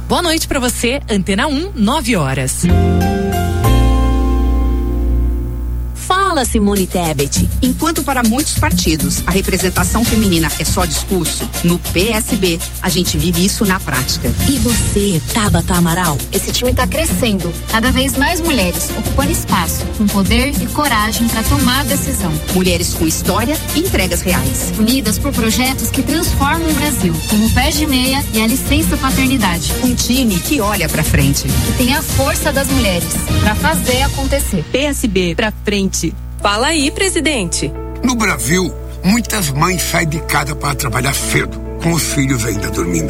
Boa noite pra você, Antena 1, 9h. Fala, Simone Tebet. Enquanto para muitos partidos a representação feminina é só discurso, no PSB a gente vive isso na prática. E você, Tabata Amaral? Esse time está crescendo. Cada vez mais mulheres ocupando espaço, com poder e coragem para tomar a decisão. Mulheres com história e entregas reais. Unidas por projetos que transformam o Brasil, como o Pé de Meia e a licença paternidade. Um time que olha pra frente. E tem a força das mulheres para fazer acontecer. PSB pra frente. Fala aí, presidente. No Brasil, muitas mães saem de casa para trabalhar cedo, com os filhos ainda dormindo.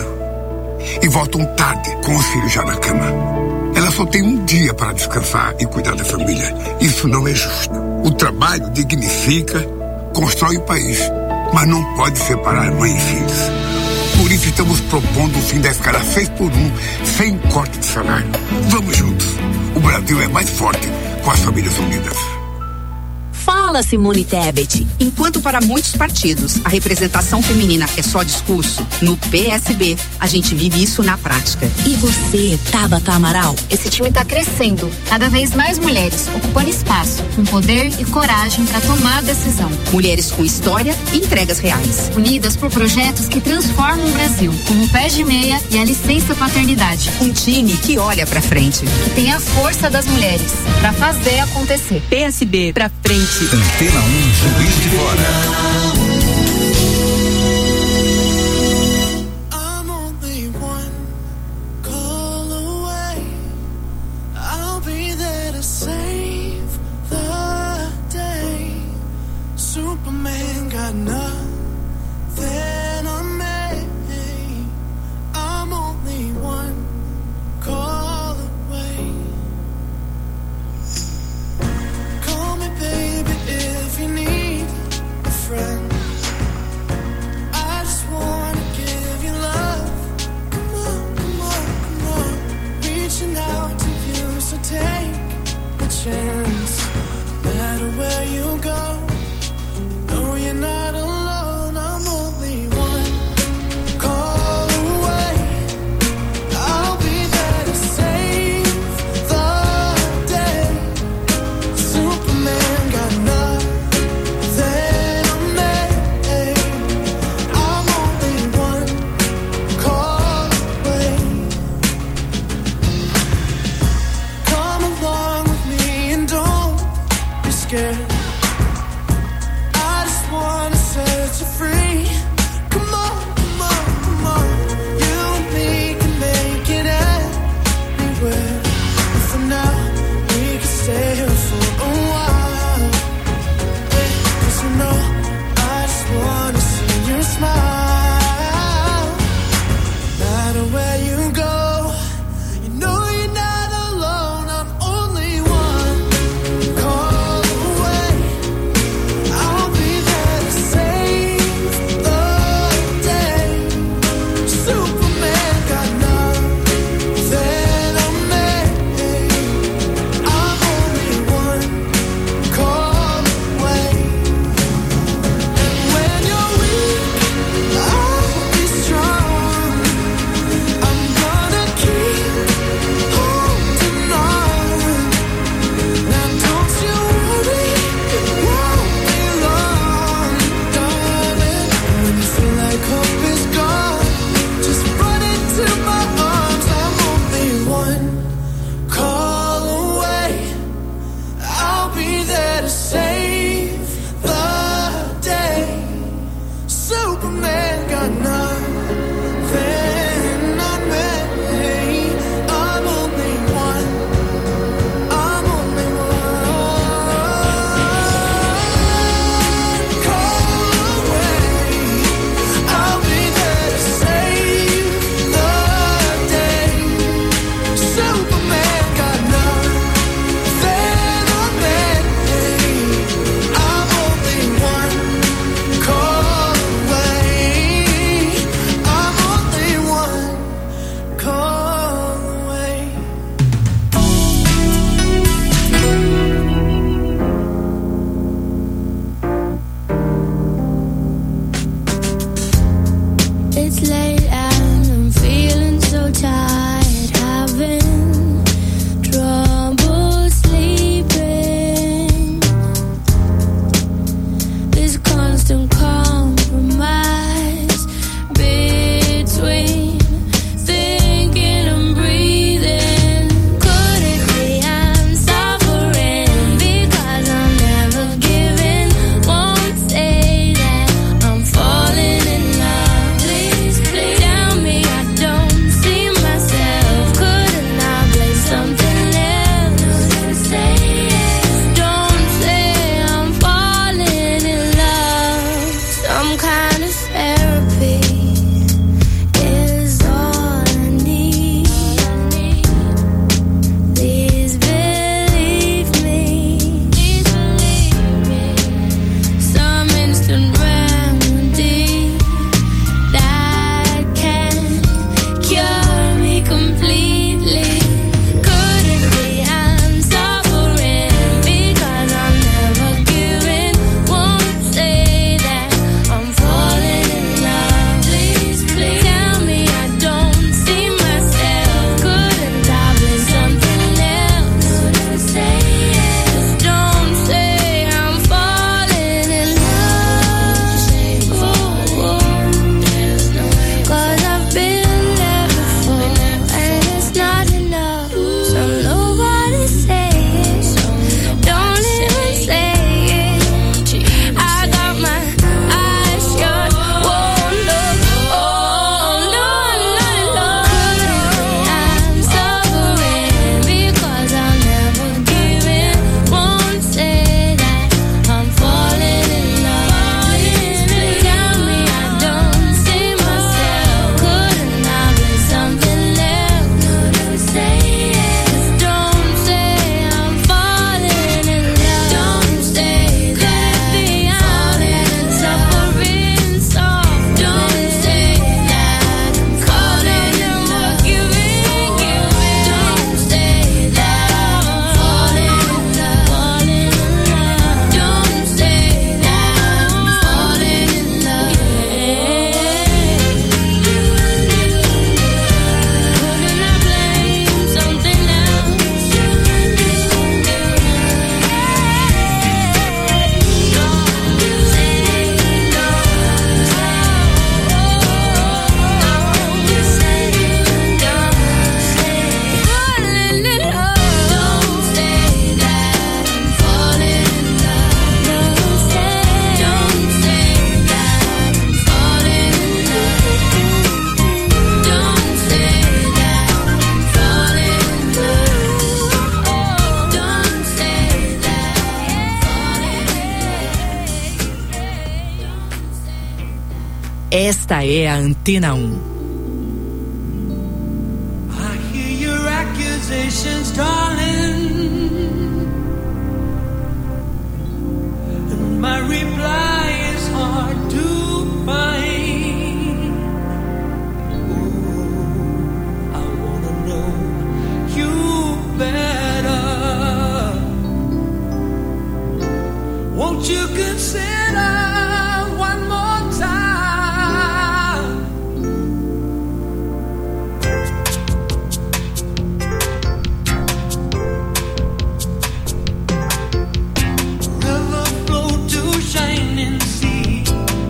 E voltam tarde, com os filhos já na cama. Elas só têm um dia para descansar e cuidar da família. Isso não é justo. O trabalho dignifica, constrói o país, mas não pode separar mãe e filhos. Por isso estamos propondo o fim da escala 6x1, sem corte de salário. Vamos juntos. O Brasil é mais forte com as famílias unidas. Fala, Simone Tebet. Enquanto para muitos partidos a representação feminina é só discurso, no PSB a gente vive isso na prática. E você, Tabata Amaral? Esse time está crescendo. Cada vez mais mulheres ocupando espaço, com poder e coragem para tomar a decisão. Mulheres com história e entregas reais. Unidas por projetos que transformam o Brasil, como o Pé de Meia e a licença paternidade. Um time que olha pra frente. E tem a força das mulheres para fazer acontecer. PSB pra frente. Antena 1, Juiz de Fora. It's late and I'm feeling so tired. honest therapy is all I need. Please believe me. Some instant remedy that can cure me completely. Could it be I'm suffering because I'm never giving? Won't say that I'm falling in love. Please, please tell me I don't see myself. Couldn't I be something else? Couldn't say it. Just don't say I'm falling in love. Cause I've been there before and it's not enough. So nobody say it. Don't even say it. I got my eyes shut, won't look. Oh no, I'm suffering because I'm never giving. Won't say that I'm falling in love. Please tell me I don't see myself. Couldn't I be something else? Couldn't say it. Just don't say I'm falling in love. Don't say that I'm suffering soft. Don't say that I'm calling and we're giving. Don't say that I'm falling in love. Don't say that I'm falling in love. Couldn't I blame something else? Esta é a Antena 1. I hear your accusations, darling, and my reply is hard to find. Ooh, I wanna know you better. Won't you consider one more time? River flow to shining sea.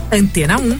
Antena 1.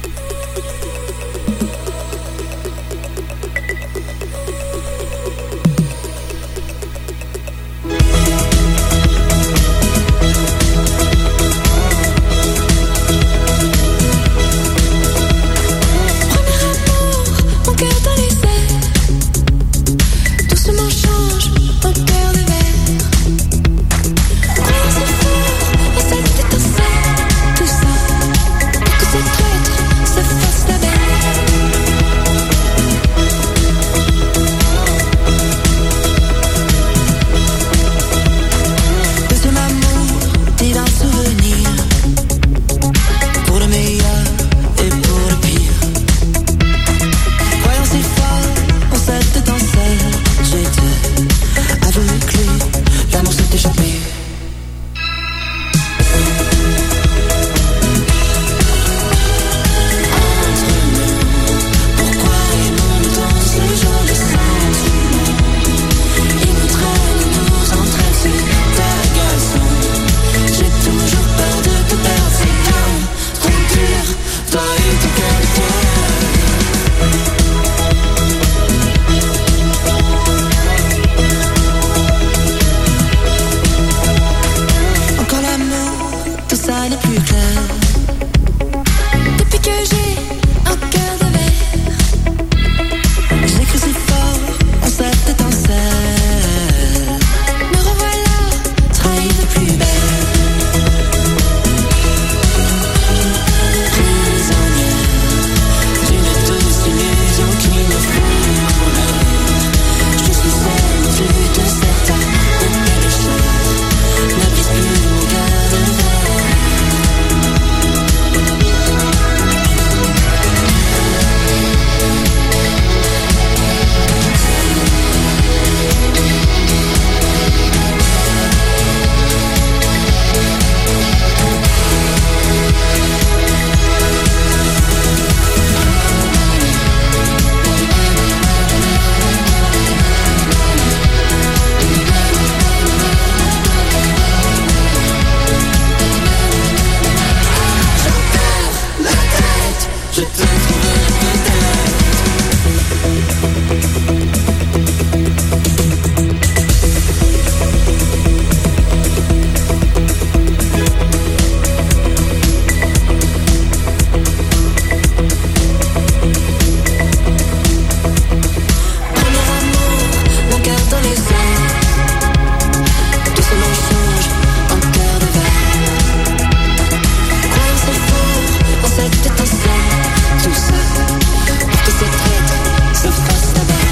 Tout ça, pour que cette traître se fasse la belle.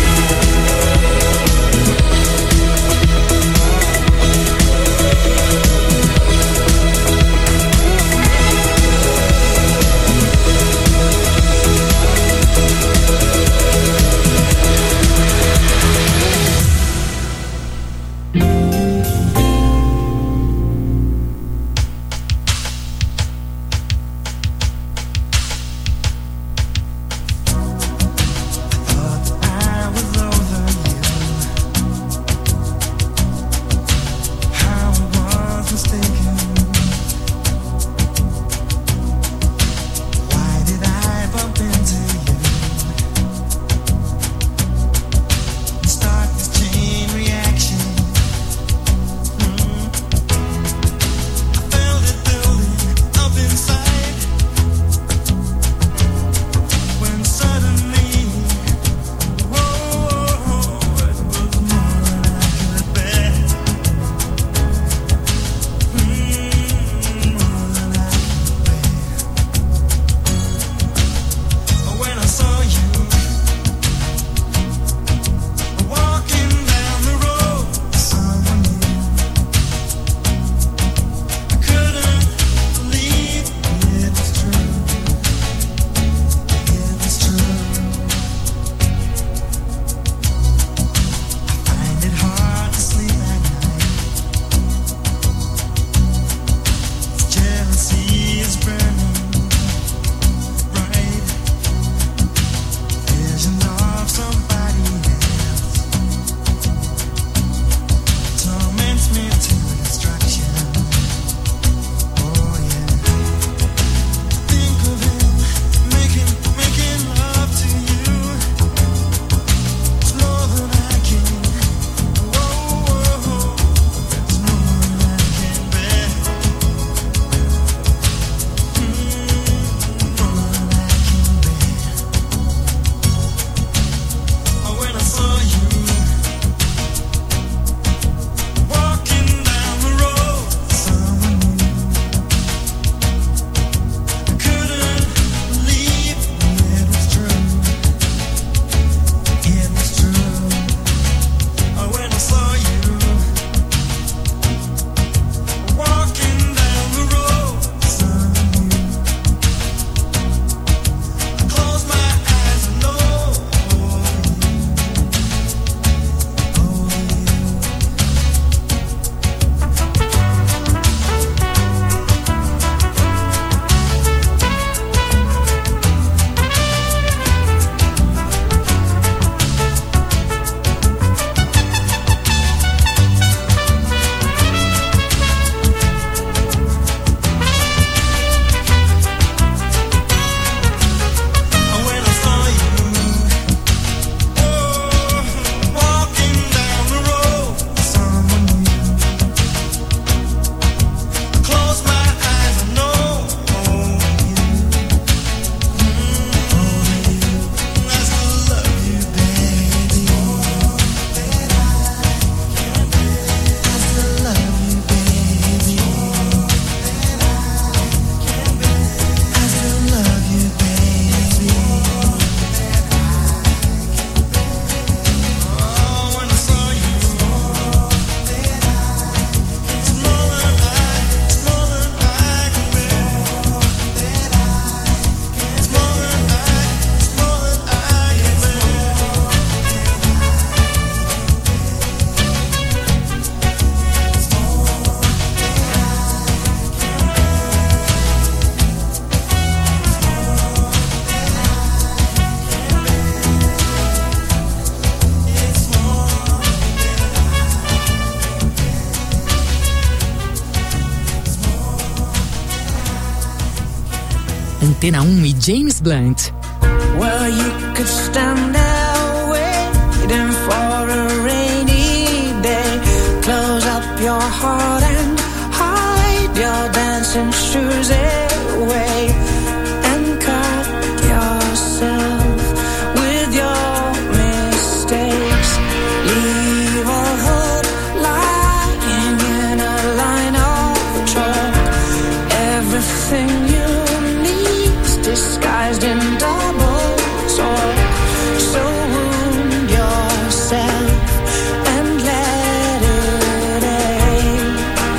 Antena 1 e James Blunt. Well, you could stand there waiting for a rainy day. Close up your heart and hide your dancing shoes away. And cut yourself with your mistakes. Leave a hood lying in a line of chalk. Everything you need's disguised in double talk. So wound yourself and let it ache.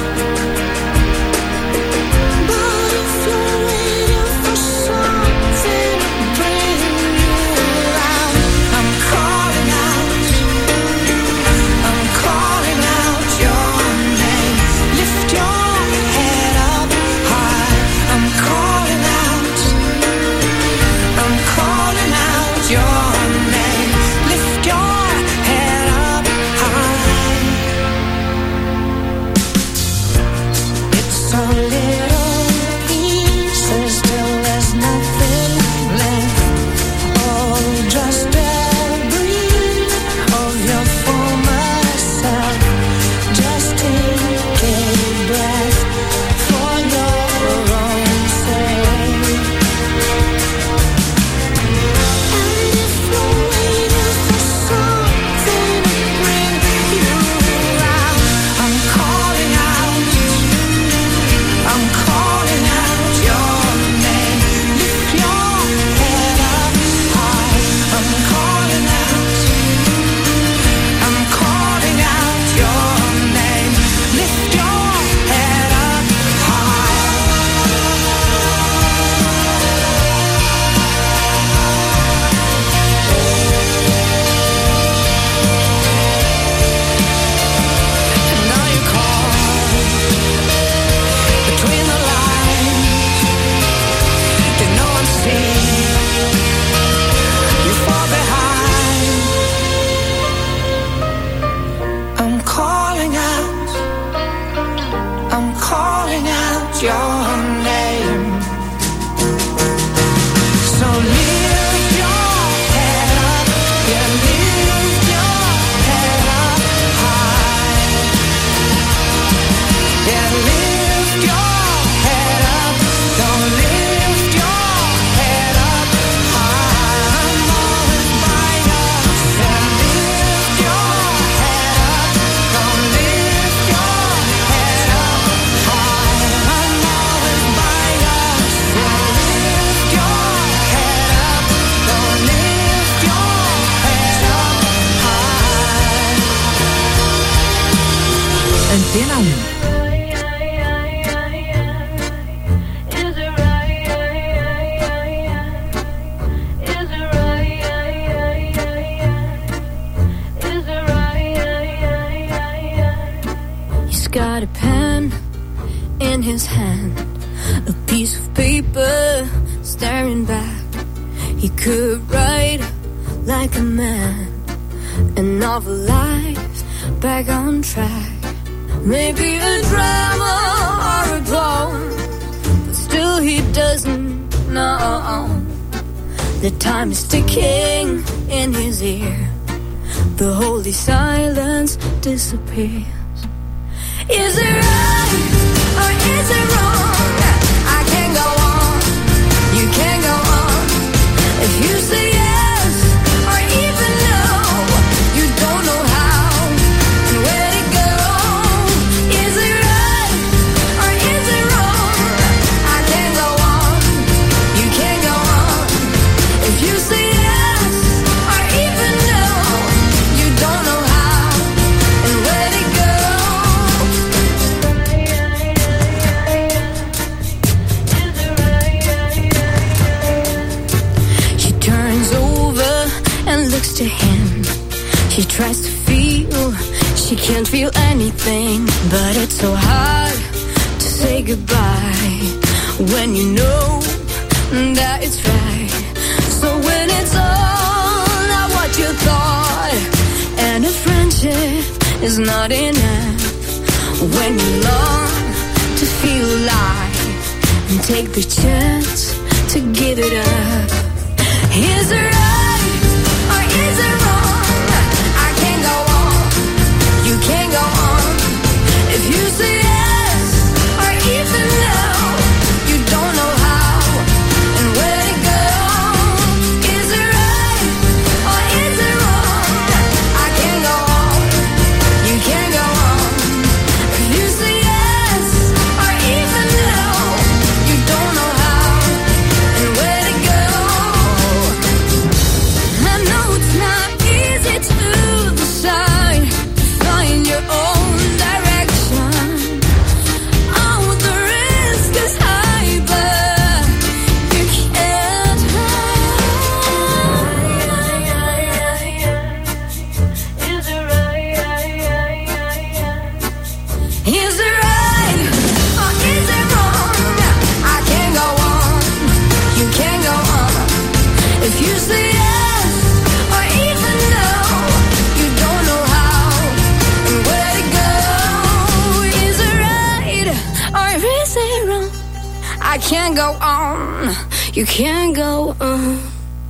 But if you're waiting for something to bring you around, I'm calling out your name. Lift your head up high. I'm calling out your name. Lift your head up high. It's a little pieces till there's nothing left. Oh, just debris of your former self. Just take a breath for your own sake. And if you're waiting for something to bring you around, I'm calling out your name. Lift your head up high. I'm calling out your name. Lift your head up And now you call between the lines. Did no one see you fall behind? I'm calling out your name. So lift your head up, yeah, lift your head up high. Yeah, lift your head up, don't lift your head up high. I'm always by your side. Lift your head up, don't lift your head up high. I'm always by your side. Lift your head up, don't lift your head up high. Antena 1. He's got a pen in his hand, a piece of paper staring back. He could write like a man, a novel life back on track. Maybe a drama or a poem, but still he doesn't know. The time is ticking in his ear. The holy silence disappears. Is it right or is it wrong? I can't go on, you can't go on. If you say yes or even no, you don't know how and where to go. Is it right or is it wrong? I can't go on, you can't go on. If you say yes or even no, you don't know how and where to go. She turns over and looks to him. She tries to feel, she can't feel anything. But it's so hard to say goodbye when you know that it's right. So when it's all not what you thought, and a friendship is not enough, when you long to feel alive and take the chance to give it up. Is it right or is it wrong? I can't go on, you can't go on. If you say yes or even no, you don't know how and where to go. Is it right or is it wrong? I can't go on, you can't go on. If you say yes or even no, you don't know how and where to go. I know it's not easy to decide, to find your own direction. Oh, the risk is high, but you can't hide. Is it right? Is it right or is it wrong? I can't go on, you can't go on. If you say yes or even no, you don't know how and where to go. Is it right or is it wrong? I can't go on, you can't go on.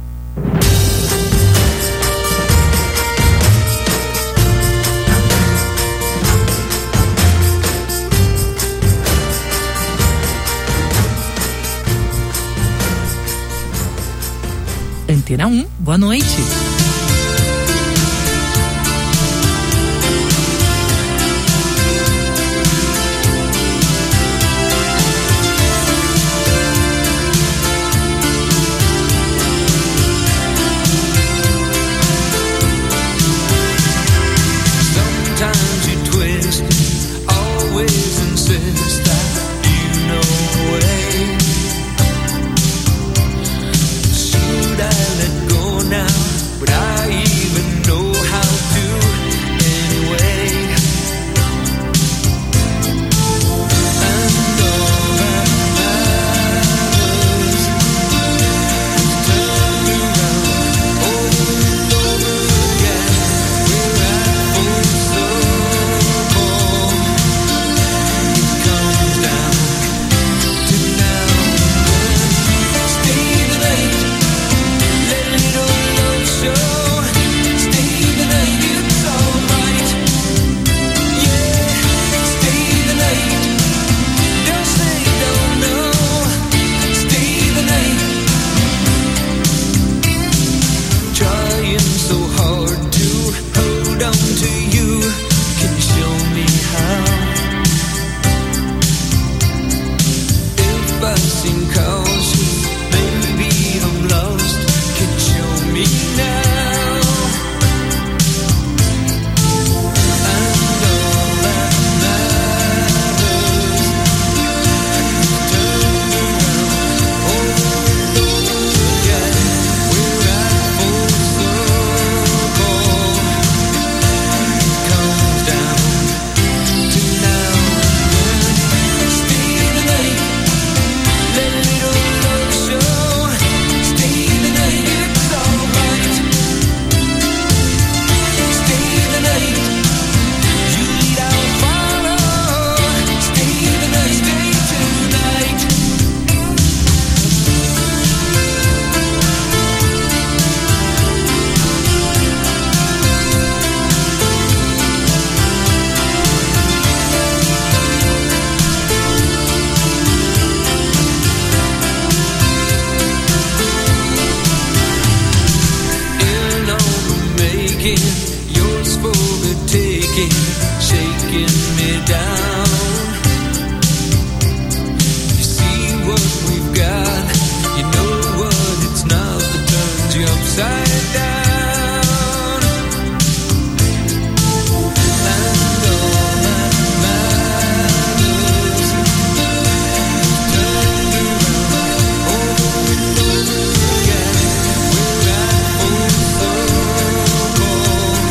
Antena 1, boa noite. Sometimes you twist, always insist that you know the way. Should I let go now? Would I even know how to anyway? And all that matters is turned around over and over again. We're at full circle. It comes down to now and then. Stay the night, let a little love show. Stay the night, it's alright. Yeah, stay the night. Don't say don't know. Stay the night. Trying so hard to hold on to you. Can you show me how? If I seem cautious, maybe I'm lost. Can you show me now? And all that matters is turned around over and over again. We're at full circle. It comes down to now and then. Stay the night, let a little love show. Stay the night, it's alright. Stay the night, you lead, I'll follow. Stay the night, stay tonight. In all the making, yours for the taking, shaking me down. You see what we've got, you know what it's not that turns you upside down. And all that matters is turned around over and over again. We're at full circle.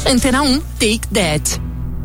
Antena 1, Take That.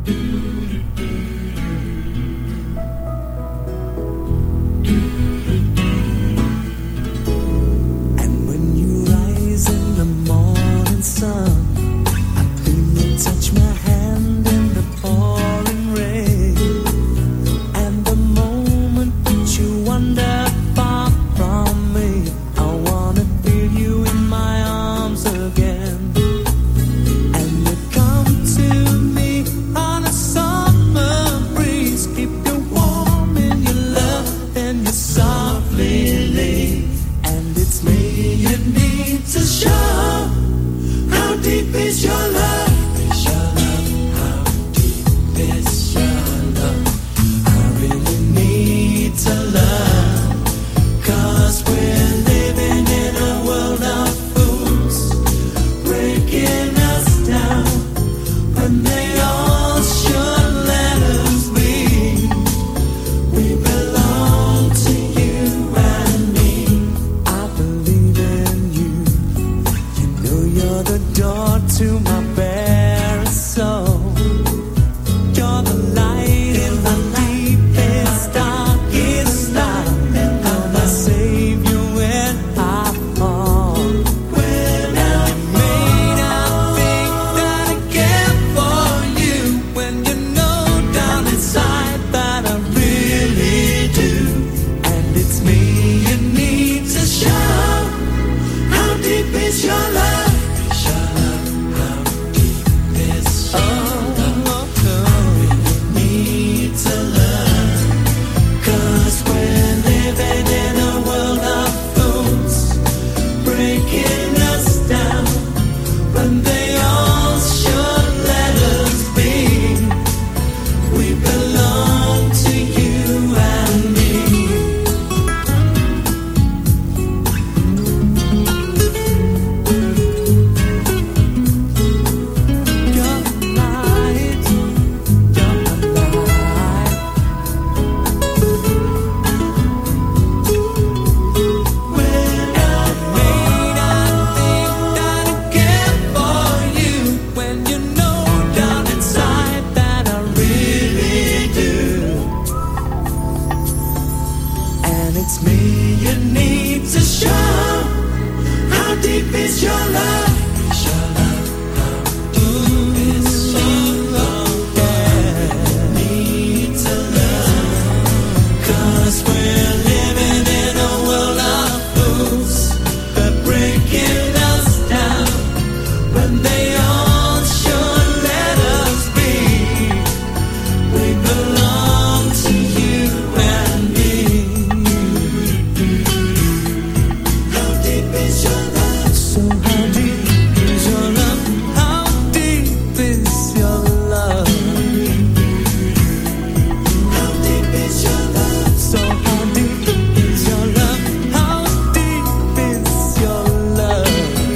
And when you rise in the morning sun, I feel you touch my hand in the pouring rain. And the moment that you wander far from me, I wanna feel you in my arms again. And you come to me on a summer breeze, keep you warm in your love, and you softly leave. And it's me you need to show. How deep is your love? Is your love? How deep is your love? I really need to love, 'cause we're living in a world of fools, breaking us down when they all should let us be. We belong to you and me. I believe in you. You know you're the door to my bare soul. You're the light in my deepest, darkest night. You're my savior when I fall. When I made, I think that I care for you. When you know down inside that I really do. And it's me you need to show. How deep is your love? Is your love? How deep is your love? I really need to love, 'cause we're living in a world of fools, breaking us down when they all should let us be. We belong to you and me. You're the light, you're the light. When I made, I think that I care for you. When you know down inside that I really do. And it's me you need to show. How deep is your love? Is your love? How deep is your love? Yeah. Need to love, 'cause we're living in a world of fools. They're breaking us down when they all should let us be. We belong to you and me. How deep is your love? So how deep is your love? How deep is your love? How deep is your love? So how deep is your love? How deep is your love?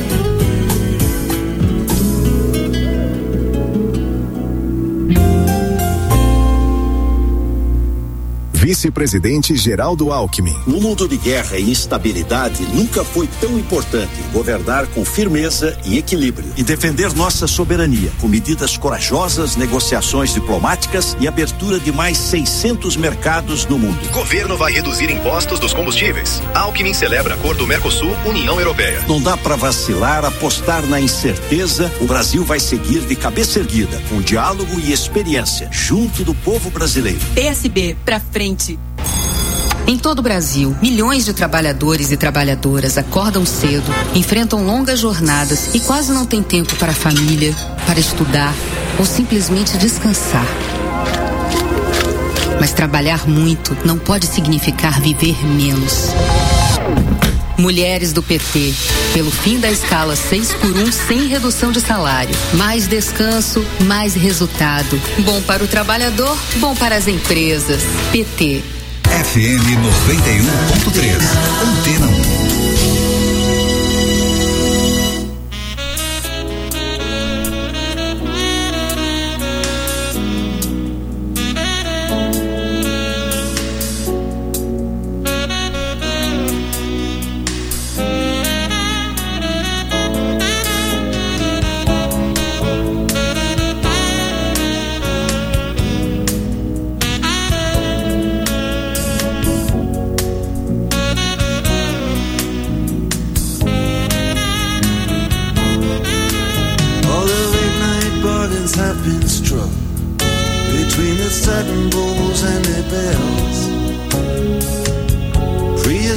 Vice-presidente Geraldo Alckmin. No mundo de guerra e instabilidade, nunca foi tão importante governar com firmeza e equilíbrio. E defender nossa soberania, com medidas corajosas, negociações diplomáticas e abertura de mais 600 mercados no mundo. Governo vai reduzir impostos dos combustíveis. Alckmin celebra acordo Mercosul-União Europeia. Não dá para vacilar, apostar na incerteza. O Brasil vai seguir de cabeça erguida, com diálogo e experiência, junto do povo brasileiro. PSB, pra frente. Em todo o Brasil, milhões de trabalhadores e trabalhadoras acordam cedo, enfrentam longas jornadas e quase não têm tempo para a família, para estudar ou simplesmente descansar. Mas trabalhar muito não pode significar viver menos. Mulheres do PT, pelo fim da escala 6x1 sem redução de salário. Mais descanso, mais resultado. Bom para o trabalhador, bom para as empresas. PT. FM 91.3. Antena 1.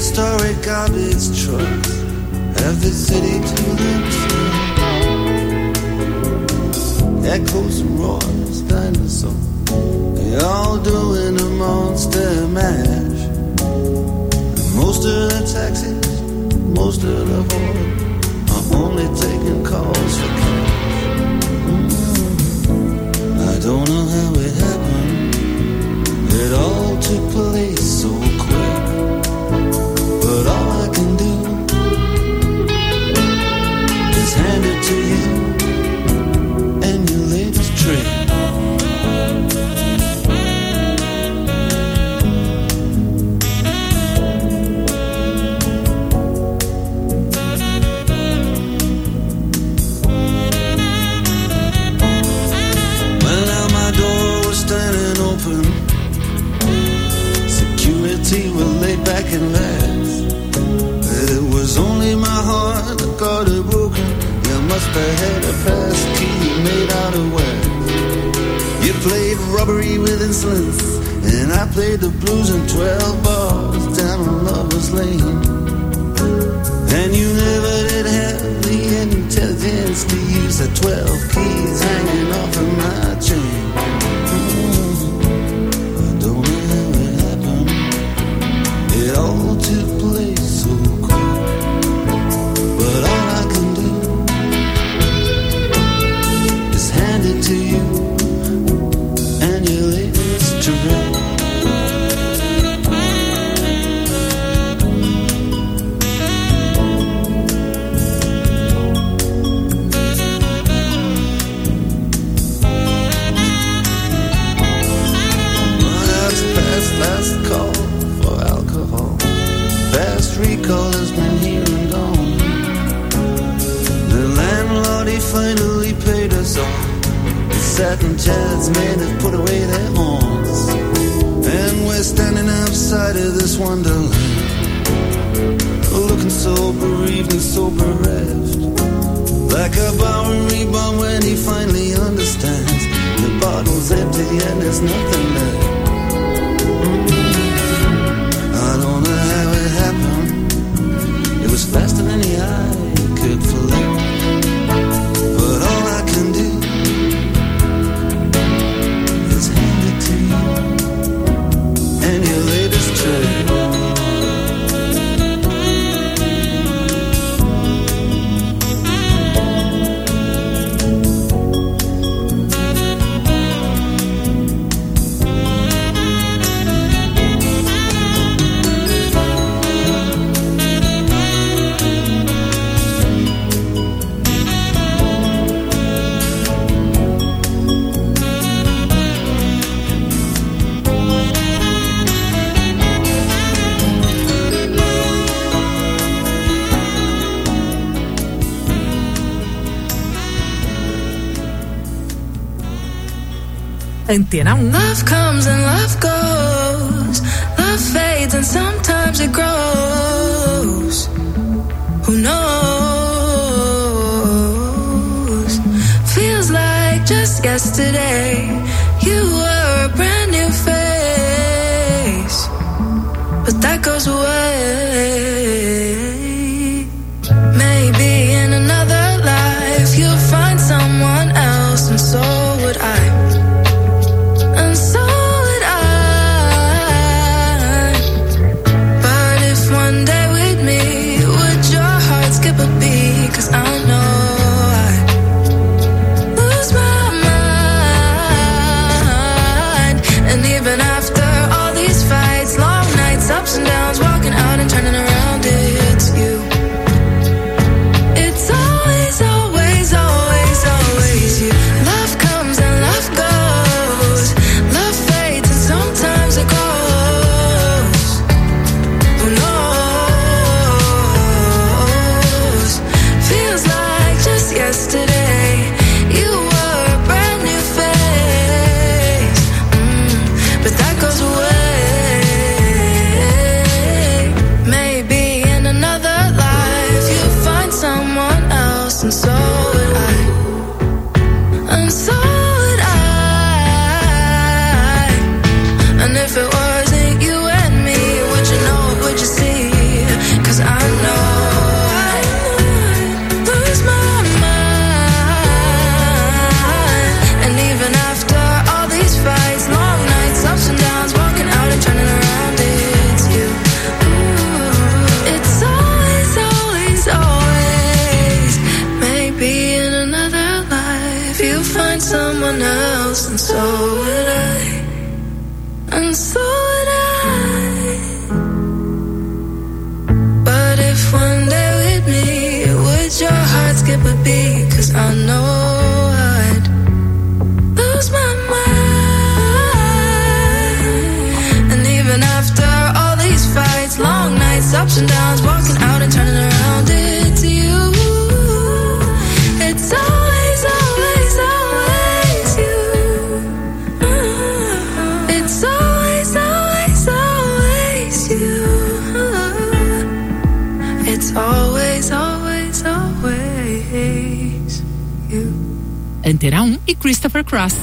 prehistoric garbage trucks, every city to themselves. Echoes and roars, dinosaurs, they all doing a monster mash. And most of the taxis, most of the whores are only taking calls for cash. I don't know how it happened. It all took place so quick. But all I can do is hand it to you and your latest trick. Well, now my door was standing open. Security were laid back and laughed. It was only my heart that got it broken. You must have had a pass key made out of wax. You played robbery with insolence, and I played the blues in 12 bars down on Lover's Lane. And you never did have the intelligence to use the 12 keys hanging off of my chain. I don't know how it happened. It all took place so quick. But all I can do is hand it to you and your latest trick. Last call for alcohol. Fast recall has been here and gone. The landlord, he finally paid us off. The satin jazz men have put away their horns. And we're standing outside of this wonderland, looking so bereaved and so bereft. Like a Bowery bomb when he finally understands the bottle's empty and there's nothing left. I don't know how it happened. It was faster than the eye could flick. But all I can do is hand it to you and your latest trick. Antena 1. Love comes and love goes. Love fades and sometimes it grows. Who knows? Feels like just yesterday you were a brand new face, but that goes away. Maybe in another life you'll find someone else, and so would I. Cause I know I'd lose my mind. And even after all these fights, long nights, ups and downs, walking out and turning around it, so would I, and so would I. But if one day with me, would your heart skip a beat? 'Cause I know I'd lose my mind. And even after all these fights, long nights, ups and downs, walking out and turning around, it's you. It's always, always, always you. It's always, always, always you. It's always, always, always you. Antena 1 e Christopher Cross.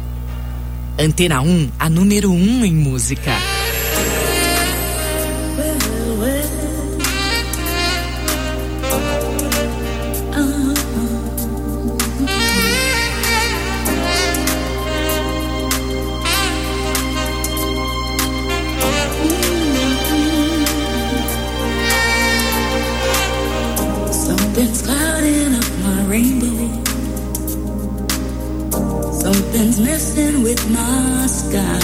Antena 1, a número 1 em música. With Something's messing with my sky.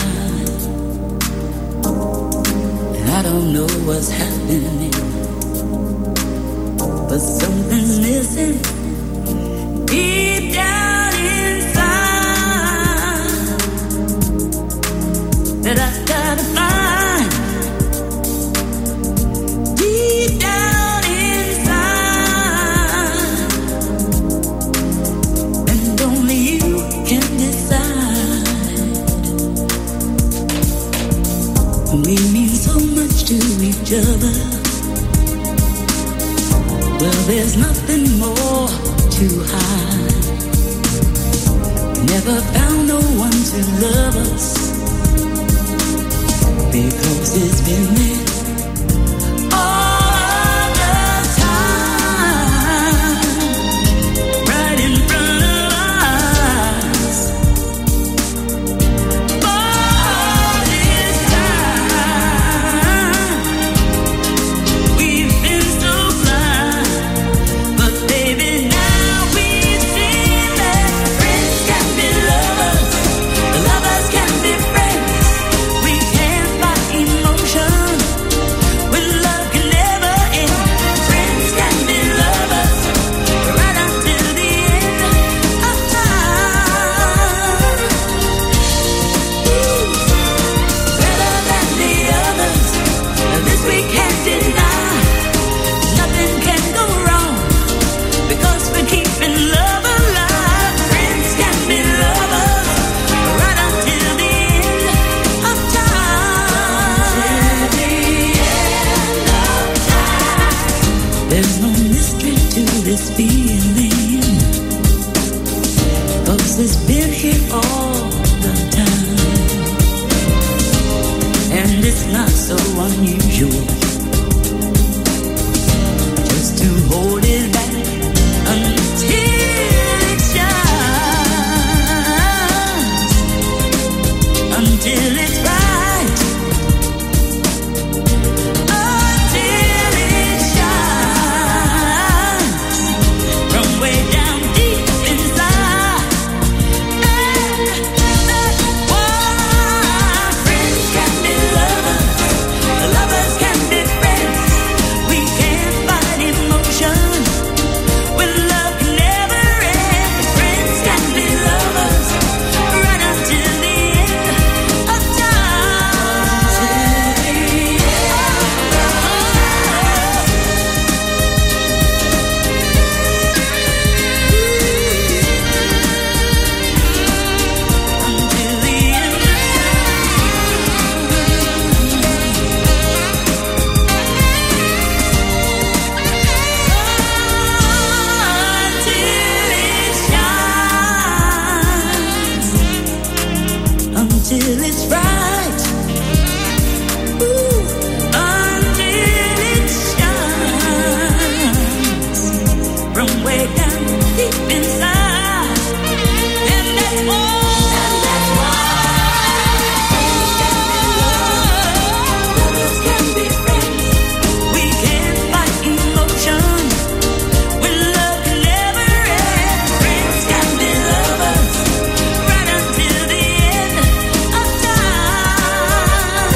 And I don't know what's happening, but something's missing deep down inside that I've gotta find. Deep down inside, and only you can decide. We mean so much to each other. Well, there's nothing more to hide. Never found no one to love us, because it's been there all the time, right in front of us. All this time, we've been so blind, but baby, now we've seen that friends can be lovers, lovers can be friends. We can't fight emotion when love can never end. Friends can be lovers right until the end of time. Better than the others, this we can't deny. Nothing can go wrong, because we're keeping love alive. Friends can be lovers right until the end of time. There's no mystery to this feeling, 'cause it's been here all the time, and it's not so unusual just to hold it back until it shines, until it's right, until it shines from way down deep inside. And that's why friends can be lovers, lovers can be friends. We can't fight emotion when love can never end. Friends can be lovers right until the end of until it's right. Ooh, until it shines from way down deep inside. And that's why lovers can be friends. We can't fight emotion when love can never end. Friends can be lovers right until the end of time.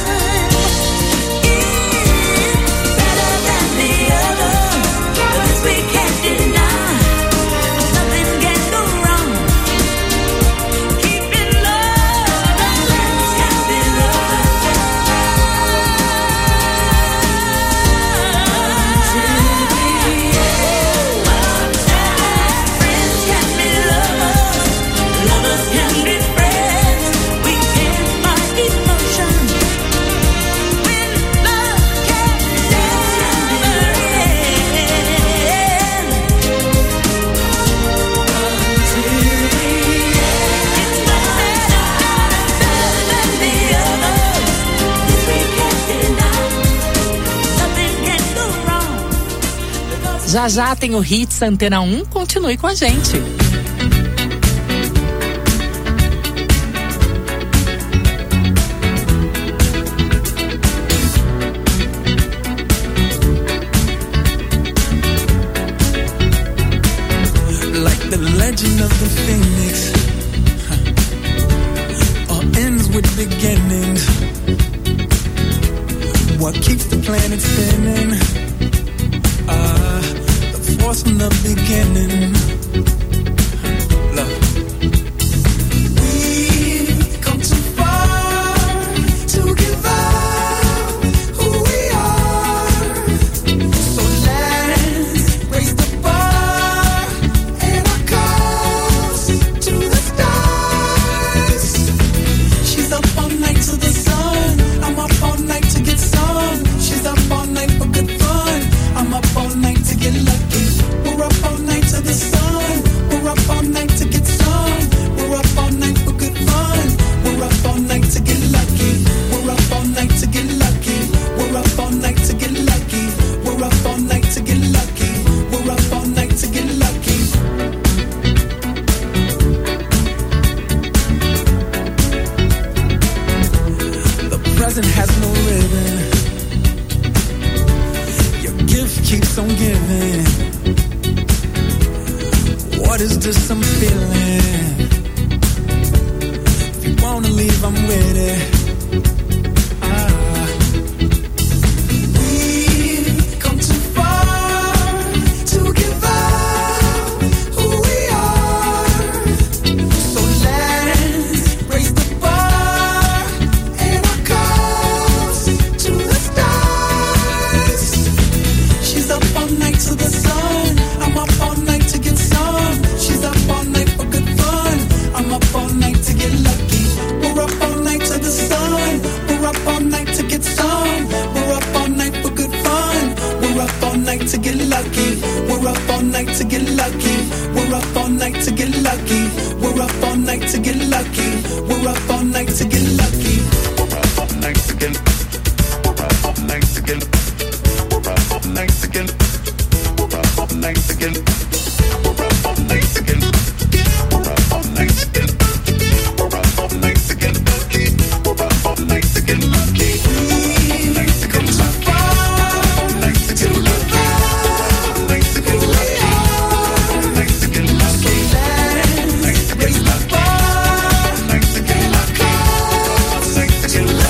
Better than the others, this we can't deny. Nothing can go wrong. Keeping love, friends can be lovers. Friends can be lovers, lovers can be friends. We can't fight emotion when love can never end. Until the end, it's better than the others. This we can't deny. Nothing can go wrong. Já já tem o Hits Antena 1, continue com a gente. Like the legend of the phoenix, with beginnings. What keeps the planet spinning? The force from the beginning. Love. We've come too far to give up who we are. So let's raise the bar and our cause to the stars. She's up all night to the sun. I'm up all night to get some. She's up all night for good fun. I'm up all night to get lucky. We're up all night to the sun. We're up all night to get some. We're up all night for good fun. We're up all night to get lucky. We're up all night to get lucky. We're up all night to get lucky. We're up all night to get lucky. We're up all night to get lucky. The present has no ribbon. Your gift keeps on giving. What is this I'm feeling? If you wanna leave, I'm with it. We've come too far to give up who we are. So let's raise the bar and our cause to the stars. She's up all night to the sun. I'm up all night to get some. She's up all night for good fun. I'm up all night to get lucky. We're up all night to the sun. We're up all night to get some. We're up all night for good fun. We're up all night to get lucky. We're up all night to get lucky. We're up all night to get lucky. We're up all night to get lucky. We're up all night to get lucky. We're up all night to get. We're up all night to get. We're up all night to get. We're up all night to get. We're up all night to get. We're up all night to get. We're up all night to get lucky. We're up all night to get lucky. We've come too far to give up who we are. So let's raise the bar and our cause to the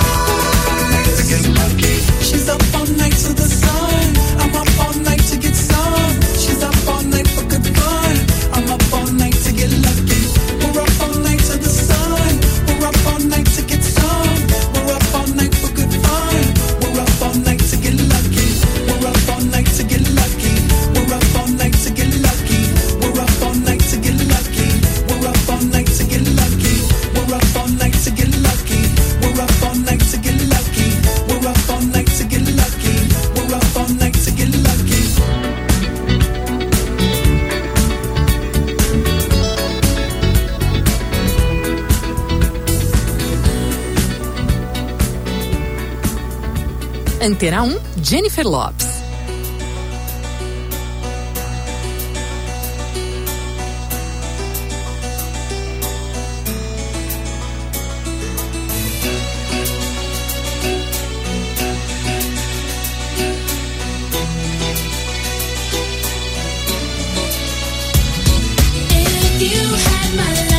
stars. She's up all night to the sun. I'm up all night to get some. She's up all night for good fun. I'm up all night to get lucky. We're up all night to the sun. We're up all night to get some. We're up all night for good fun. We're up all night to get lucky. We're up all night to get lucky. We're up all night to get lucky. We're up all night to get lucky. We're up all night to get lucky. We're up all night to get lucky. We're up all night to get lucky. We're up all night to get lucky. We're up all night to get lucky. Antena 1, Jennifer Lopes. If you had my